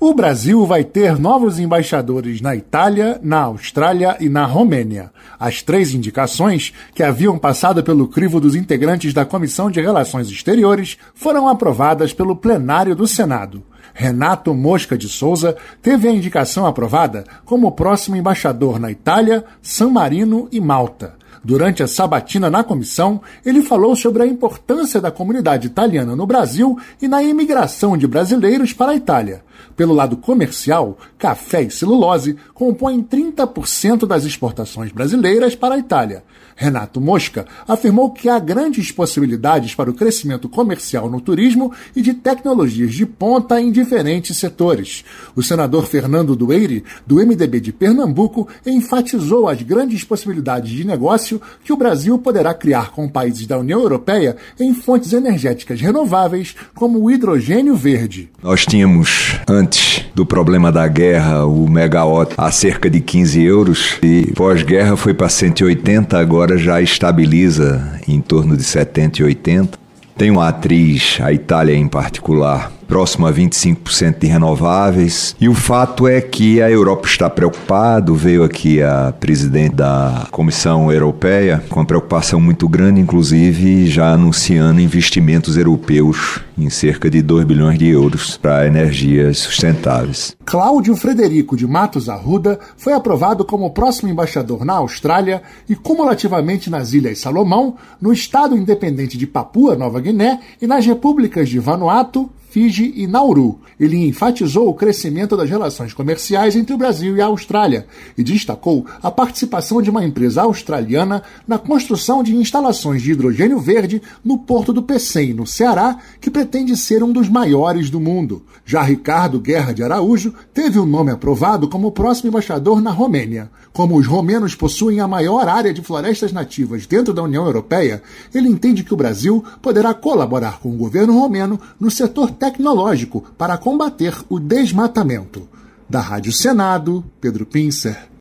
O Brasil vai ter novos embaixadores na Itália, na Austrália e na Romênia. As 3 indicações, que haviam passado pelo crivo dos integrantes da Comissão de Relações Exteriores, foram aprovadas pelo plenário do Senado. Renato Mosca de Souza teve a indicação aprovada como próximo embaixador na Itália, San Marino e Malta. Durante a sabatina na comissão, ele falou sobre a importância da comunidade italiana no Brasil e na imigração de brasileiros para a Itália. Pelo lado comercial, café e celulose compõem 30% das exportações brasileiras para a Itália. Renato Mosca afirmou que há grandes possibilidades para o crescimento comercial no turismo e de tecnologias de ponta em diferentes setores. O senador Fernando Dueire, do MDB de Pernambuco, enfatizou as grandes possibilidades de negócio que o Brasil poderá criar com países da União Europeia em fontes energéticas renováveis, como o hidrogênio verde. Nós tínhamos, antes do problema da guerra, o megawatt a cerca de 15 euros e pós-guerra foi para 180, agora já estabiliza em torno de 70 e 80. Tem uma atriz, a Itália em particular, próximo a 25% de renováveis. E o fato é que a Europa está preocupada. Veio aqui a presidente da Comissão Europeia com uma preocupação muito grande, inclusive já anunciando investimentos europeus em cerca de 2 bilhões de euros para energias sustentáveis. Cláudio Frederico de Matos Arruda foi aprovado como próximo embaixador na Austrália e cumulativamente nas Ilhas Salomão, no Estado Independente de Papua Nova Guiné e nas repúblicas de Vanuatu, Fiji e Nauru. Ele enfatizou o crescimento das relações comerciais entre o Brasil e a Austrália e destacou a participação de uma empresa australiana na construção de instalações de hidrogênio verde no Porto do Pecém, no Ceará, que pretende ser um dos maiores do mundo. Já Ricardo Guerra de Araújo teve o nome aprovado como próximo embaixador na Romênia. Como os romenos possuem a maior área de florestas nativas dentro da União Europeia, ele entende que o Brasil poderá colaborar com o governo romeno no setor tecnológico para combater o desmatamento. Da Rádio Senado, Pedro Pincer.